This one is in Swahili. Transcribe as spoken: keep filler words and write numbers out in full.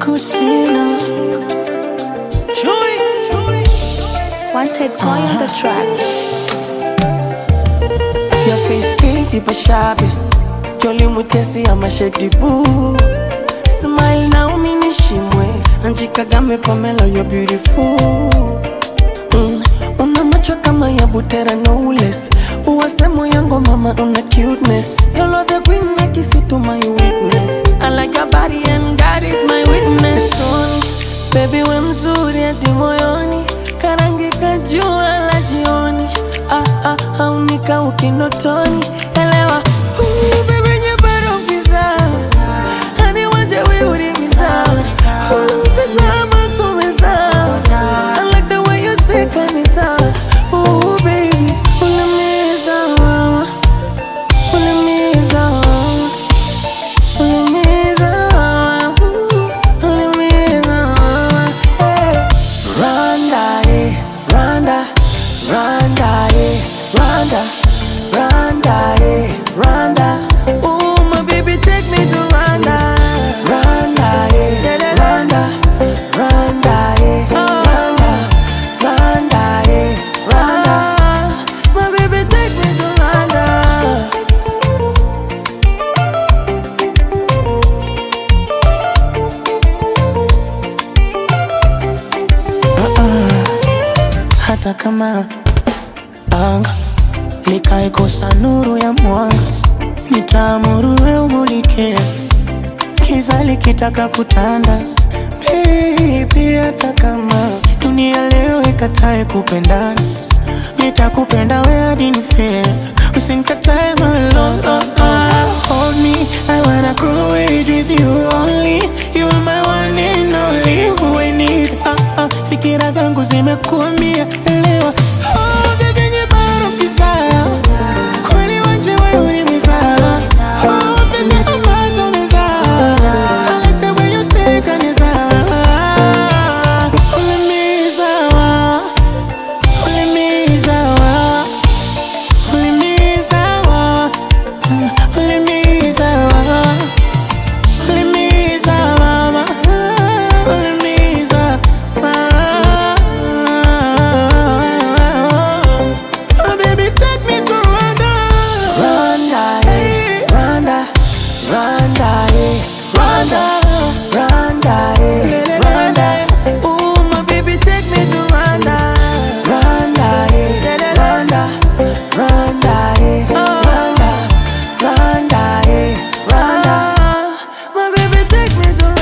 kusina. Wanted boy on the track. Your face pretty but shabby. Jolly mutesi ama shady boo. Smile na umini shimwe. Anji Kagame Pamela, you're beautiful. mm. Una macho kama ya butera no less. Uwasemo yango mama una cuteness. You love the queen like isi to my weakness. I like your body and God is my witness. Son, baby we mzuri hadi moyoni. Karangi kajua la jioni. Ah ah haunika ukinotoni. Elewa ooh baby nyebaro giza. Hani wanje we urimiza. Ooh pesa masumeza. I like the way you say kanisa. Ooh baby ulimiza mama. Ulimiza mama. Ulimiza mama. Ulimiza mama. Hey. Rwanda, eh, Rwanda, Rwanda, eh, Rwanda, Rwanda, eh, Rwanda. Ooh, my baby, take me to Rwanda. Rwanda, eh, Rwanda, Rwanda, eh, Rwanda, Rwanda, eh, Rwanda. My baby, take me to Rwanda. Hata kama anga likaikosa nuru ya mwanga, nitaamuru we umulike. Kiza likitaka kutanda, baby, hata kama dunia leo ikatae kupendana, nitakupenda we hadi nife. Usinikatae my love, oh, oh. Hold me, I wanna grow age with you only. You are my one and only who I need. Ah, ah, fikira zangu zimekuambia elewa. Oh baby nyebaro kizaya. Kweli wanje we urimiza. Oh pesa ambazo meza. I like the way you say kanisa. Ulimiza wa. Ulimiza wa. Ulimiza wa. Ulimiza wa. Ulimiza mama. Ulimiza mama. Oh baby take me to Rwanda. Rwanda, eh, Rwanda, Rwanda, eh, Rwanda, Rwanda, eh, Rwanda. Ooh, my baby, take me to Rwanda. Rwanda, eh, Rwanda, Rwanda, eh, Rwanda, Rwanda, eh, Rwanda. My baby, take me to